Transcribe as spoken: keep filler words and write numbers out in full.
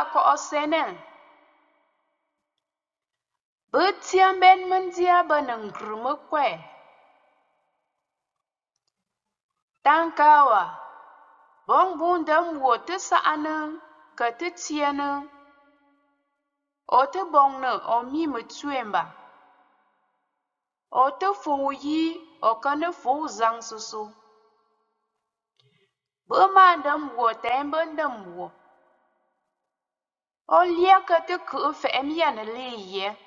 ko osenen. Betiam ben mendia beneng grume kwe. Tankawa. Bong bundam wo te saane ka te tiene. O te bong ne o mi me tuemba. O te fo yi o ka ne fo zang susu. Bema ndam wo tembe ndam wo. O lia ka te ku fe em ya ne le ye.